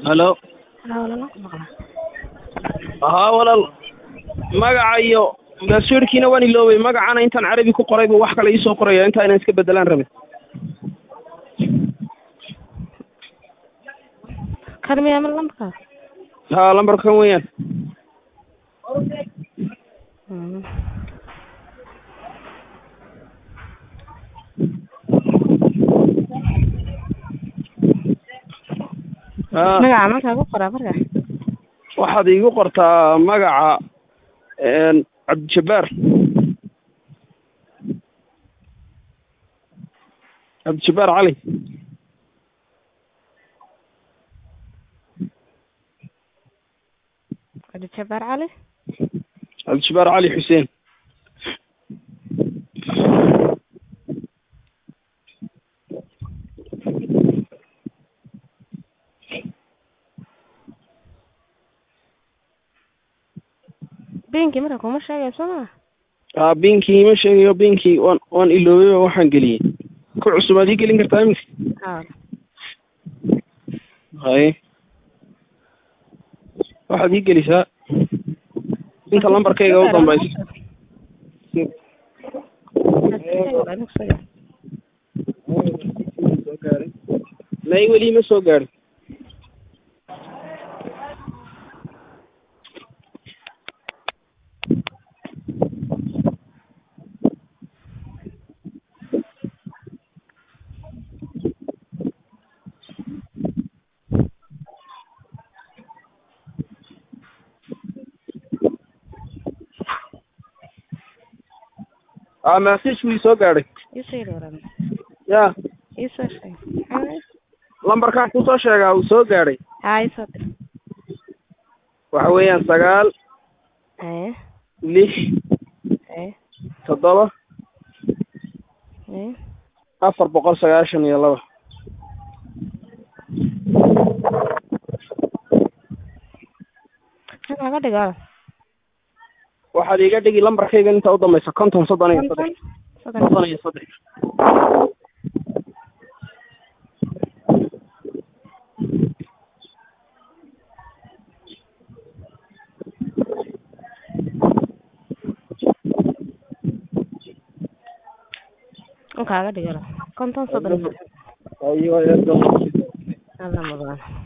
Hello. Haa walaal magaca iyo basweerkiina waan iloobay magacana intaan carabi ku qoray buu wax kale ii soo qoraya inta inaan iska bedelaan rabay Karmiya ma lambarka haa lambarkan weeyaan magaca markaa ku qoraa marka waxaad iigu qortaa magaca Cabdijabbaar Cali Cabdijabbaar Cali Xuseen binki marka kuma sheegay soo binki ma sheegayo binki waan iloobay waxaan geliyay ku cusub aad ii gelin kartaa imika hay waxaad ii gelisaa inta lambarkayga u dambaysa may weli ma soo gaarin message wii soo gaadhay ya lambarkaan kusoo sheegaa uu soo gaadhay waxa weeyaan 9 6 7 492 waxaad iga dhigi lambarkayga inta u dambaysa 53 kaaga dhigala 53 ayo